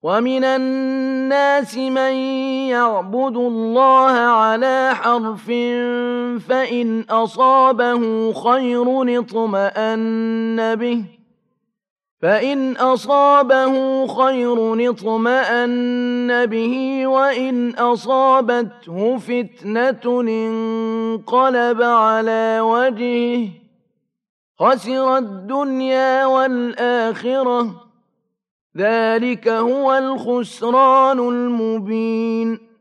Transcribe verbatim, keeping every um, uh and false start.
وَمِنَ النَّاسِ مَن يَعْبُدُ اللَّهَ عَلَىٰ حَرْفٍ فَإِنْ أَصَابَهُ خَيْرٌ اطْمَأَنَّ بِهِ فَإِنْ أَصَابَهُ خَيْرٌ اطْمَأَنَّ بِهِ وَإِنْ أَصَابَتْهُ فِتْنَةٌ انقَلَبَ عَلَىٰ وَجْهِهِ خَسِرَ الدُّنْيَا وَالْآخِرَةَ ۚ ذَٰلِكَ هُوَ الْخُسْرَانُ الْمُبِينُ